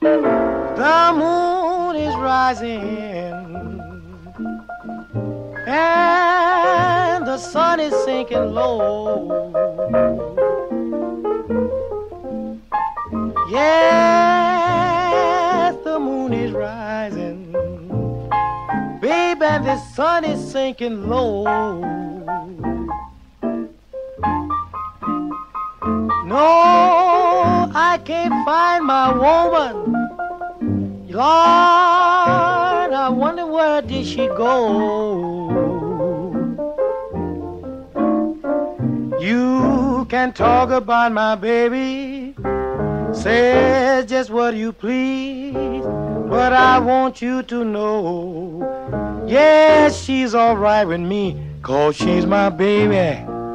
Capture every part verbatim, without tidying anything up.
The moon is rising and the sun is sinking low. Yes, the moon is rising, baby, and the sun is sinking low. No, I can't find my woman. Lord, I wonder where did she go? You can talk about my baby, say just what you please, but I want you to know, yes, she's all right with me, 'cause she's my baby.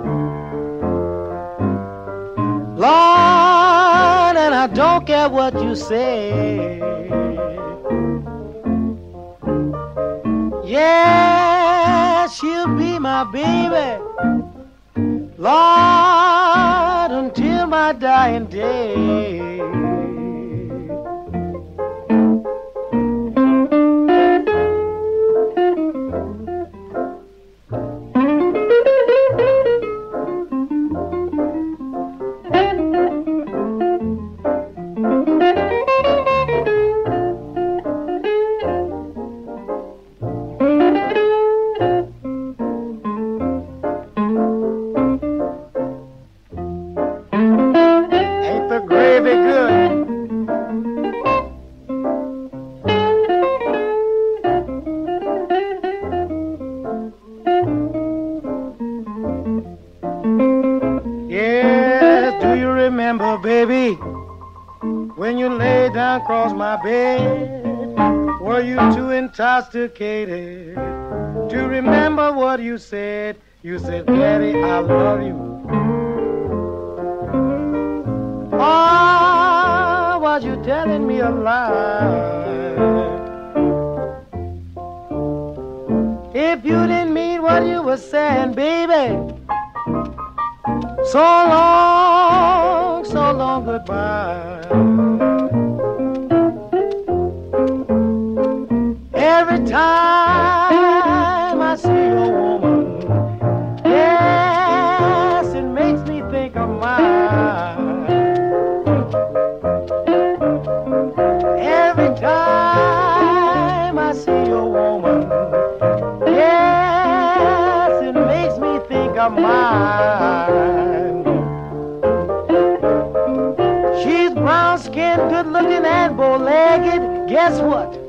Lord, and I don't care what you say. Yeah, she'll be my baby, Lord, until my dying day. Remember, baby, when you lay down across my bed, were you too intoxicated to remember what you said? You said, Daddy, I love you. Or was you telling me a lie? If you didn't mean what you were saying, baby, so long, so long goodbye. Every time I see your woman, yes, it makes me think of mine. Every time I see your woman, yes, it makes me think of mine. Brown skinned, good looking, and bow legged. Guess what?